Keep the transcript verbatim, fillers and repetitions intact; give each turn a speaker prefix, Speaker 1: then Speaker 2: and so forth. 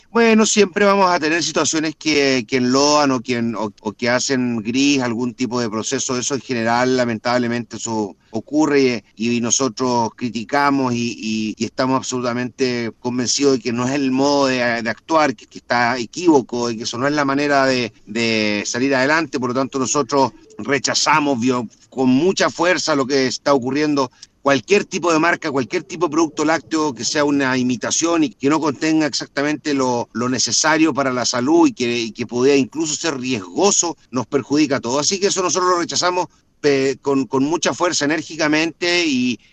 Speaker 1: Bueno, siempre vamos a tener situaciones que, que enlodan o que, en- o, o que hacen gris algún tipo de proceso. Eso en general, lamentablemente, eso ocurre y, y nosotros criticamos y, y- y estamos absolutamente convencidos de que no es el modo de, de actuar, que, que está equívoco y que eso no es la manera de, de salir adelante. Por lo tanto, nosotros rechazamos bio- con mucha fuerza lo que está ocurriendo, cualquier tipo de marca, cualquier tipo de producto lácteo que sea una imitación y que no contenga exactamente lo, lo necesario para la salud y que, y que pudiera incluso ser riesgoso, nos perjudica a todos. Así que eso nosotros lo rechazamos eh, con, con mucha fuerza, enérgicamente, y,